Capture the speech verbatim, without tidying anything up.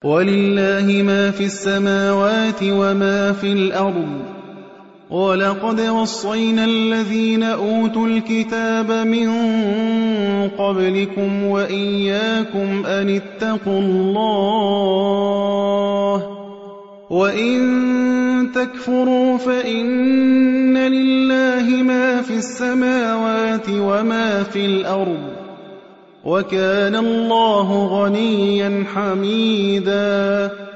وَلِلَّهِ مَا فِي السَّمَاوَاتِ وَمَا فِي الْأَرْضِ ۗ وَلَقَدْ وَصَّيْنَا الَّذِينَ أُوتُوا الْكِتَابَ مِن قَبْلِكُمْ وَإِيَّاكُمْ أَنِ اتَّقُوا اللَّهَ ۚ وَإِن تَكْفُرُوا فَإِنَّ لِلَّهِ مَا فِي السَّمَاوَاتِ وَمَا فِي الْأَرْضِ ۚ وَكَانَ اللَّهُ غَنِيًّا حَمِيدًا